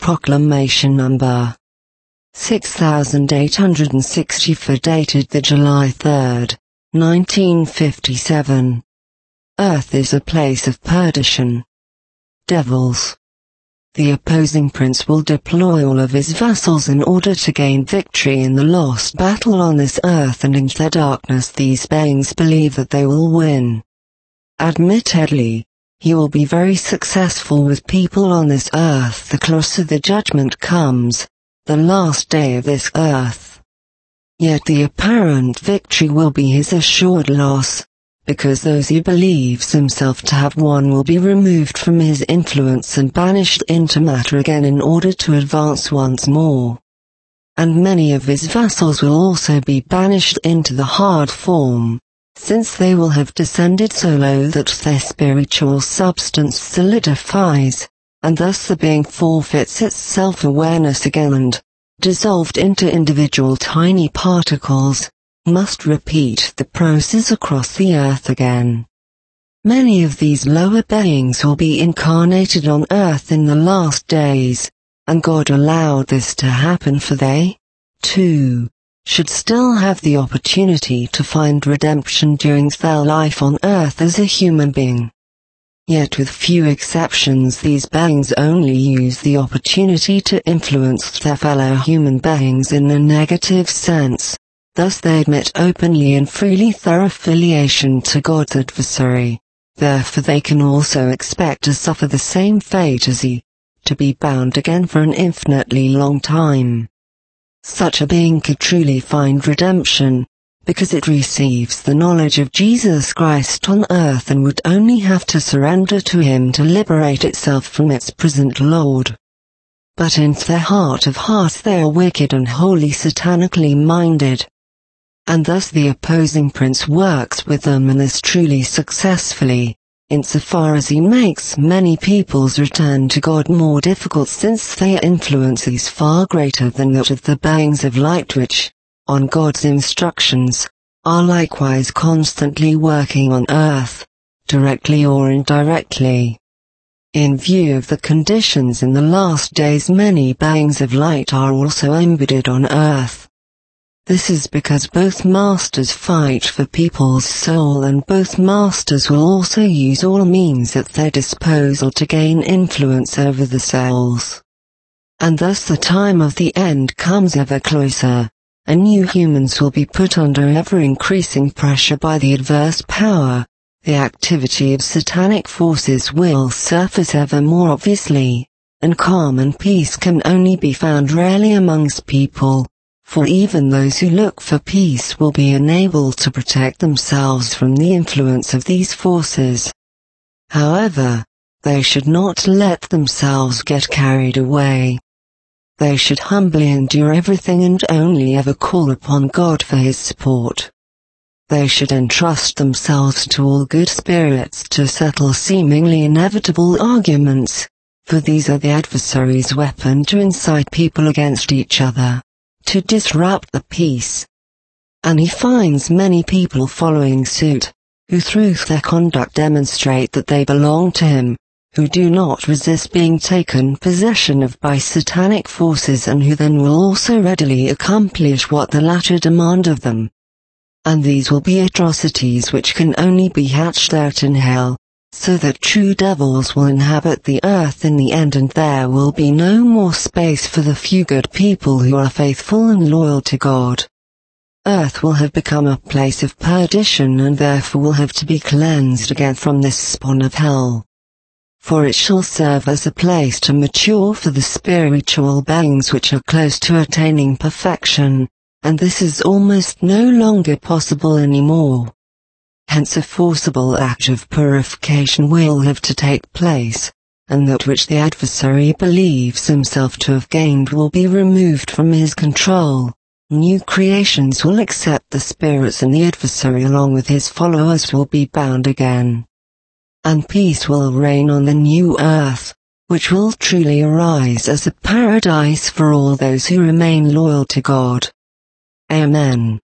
Proclamation Number 6864 dated the July 3, 1957. Earth is a place of perdition. Devils. The opposing prince will deploy all of his vassals in order to gain victory in the lost battle on this earth, and in their darkness these beings believe that they will win. Admittedly, he will be very successful with people on this earth the closer the judgment comes, the last day of this earth. Yet the apparent victory will be his assured loss, because those he believes himself to have won will be removed from his influence and banished into matter again in order to advance once more. And many of his vassals will also be banished into the hard form, since they will have descended so low that their spiritual substance solidifies, and thus the being forfeits its self-awareness again and, dissolved into individual tiny particles, must repeat the process across the earth again. Many of these lower beings will be incarnated on earth in the last days, and God allowed this to happen for they, too, should still have the opportunity to find redemption during their life on earth as a human being. Yet with few exceptions these beings only use the opportunity to influence their fellow human beings in a negative sense, thus they admit openly and freely their affiliation to God's adversary, therefore they can also expect to suffer the same fate as he, to be bound again for an infinitely long time. Such a being could truly find redemption, because it receives the knowledge of Jesus Christ on earth and would only have to surrender to him to liberate itself from its present lord. But in their heart of hearts they are wicked and wholly satanically minded. And thus the opposing prince works with them and is truly successfully, insofar as he makes many people's return to God more difficult, since their influence is far greater than that of the beings of light which, on God's instructions, are likewise constantly working on earth, directly or indirectly. In view of the conditions in the last days, many beings of light are also embedded on earth. This is because both masters fight for people's soul, and both masters will also use all means at their disposal to gain influence over the souls. And thus the time of the end comes ever closer, and new humans will be put under ever-increasing pressure by the adverse power. The activity of satanic forces will surface ever more obviously, and calm and peace can only be found rarely amongst people. For even those who look for peace will be unable to protect themselves from the influence of these forces. However, they should not let themselves get carried away. They should humbly endure everything and only ever call upon God for his support. They should entrust themselves to all good spirits to settle seemingly inevitable arguments, for these are the adversary's weapon to incite people against each other, to disrupt the peace. And he finds many people following suit, who through their conduct demonstrate that they belong to him, who do not resist being taken possession of by satanic forces, and who then will also readily accomplish what the latter demand of them. And these will be atrocities which can only be hatched out in hell, so that true devils will inhabit the earth in the end, and there will be no more space for the few good people who are faithful and loyal to God. Earth will have become a place of perdition, and therefore will have to be cleansed again from this spawn of hell. For it shall serve as a place to mature for the spiritual beings which are close to attaining perfection, and this is almost no longer possible anymore. Hence a forcible act of purification will have to take place, and that which the adversary believes himself to have gained will be removed from his control. New creations will accept the spirits, and the adversary along with his followers will be bound again. And peace will reign on the new earth, which will truly arise as a paradise for all those who remain loyal to God. Amen.